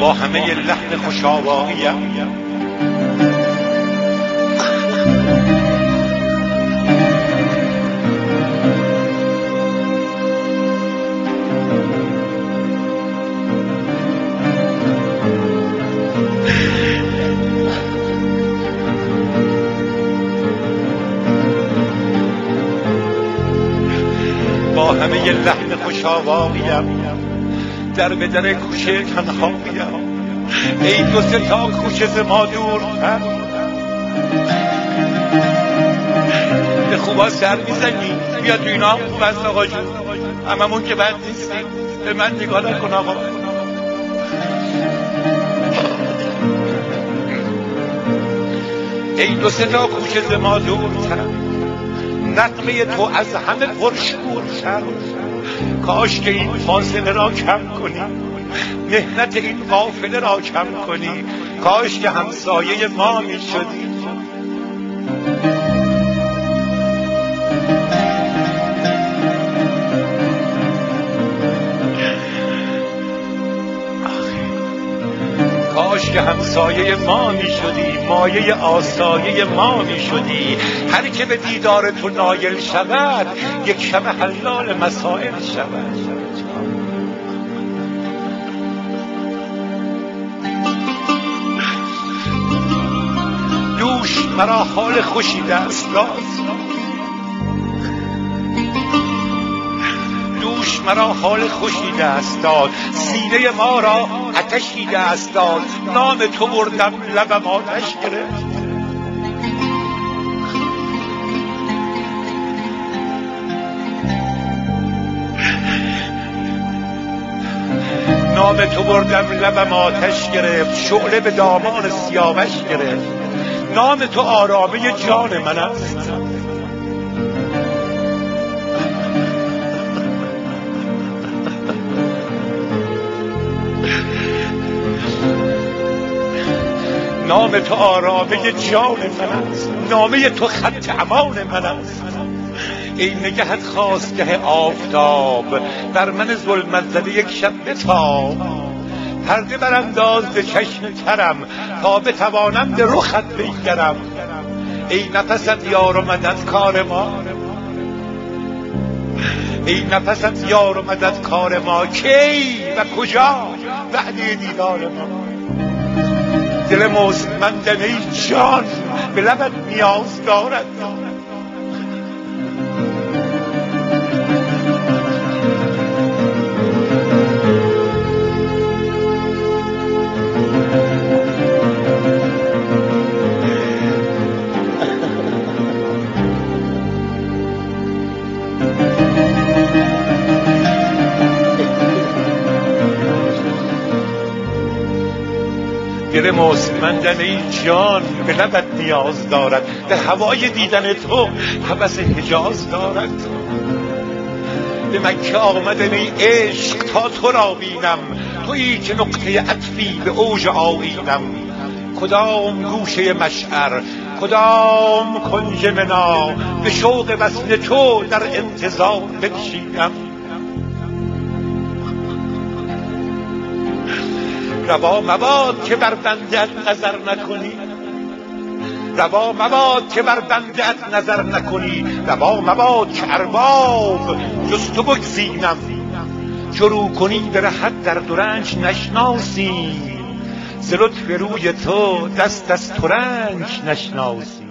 با همه لحن خوش‌آواییم با همه لحن خوش‌آواییم در به در کوچه تنهاییم ای دو سه تا کوچه ز ما دورتر به خوبا سر میزنی بیا تو اینا هم خوب است آقا جون هممون که بد نیستیم به من نگاه نکن آقا ای دو سه تا کوچه ز ما دورتر نغمه تو از همه پرشورتر کاش که این فاصله را کم کنی مهنت این قافله را کم کنی کاش که همسایه ما می شدی کاش که همسایه ما می شدی مایه آسایه ما می شدی هر که به دیدار تو نایل شود یک شب حلال مسائل شود دوش مرا حال خوشی دست داد دوش مرا حال خوشی دست داد سینه ما را آتشی دست داد نام تو بردم لبم آتش گرفت نام تو بردم لبم آتش گرفت شعله به دامان سیاوش گرفت نام تو آرامه جان من است نام تو آرامه جان من است نامه تو خط امان من است ای نگهت خواستگه آفتاب بر من ظلمت زده یک شب بتاب پرده برانداز ز چشم ترم تا بتوانم به رخت بنگرم ای نفست یار و مدد کار ما ای نفست یار و مدد کار ما کی و کجا وعده دیدار ما دل مستمندم ای جان به لبت نیاز دارد دل مستمندم ای جان به لبت نیاز دارد در هوای دیدن تو هوس حجاز دارد به مکه آمدم ای عشق تا تو را بینم تویی که نقطه عطفی به اوج آیینم کدام گوشه مشعر کدام کنج منا به شوق وصل تو در انتظار بنشینم روا مباد که بر بنده‌ات نظر نکنی روا مباد که بر بنده‌ات نظر نکنی روا مباد که ارباب جز تو بگزینم شروع کنی به رهت در رنج نشناسی ز لطف روی تو دست از ترنج نشناسی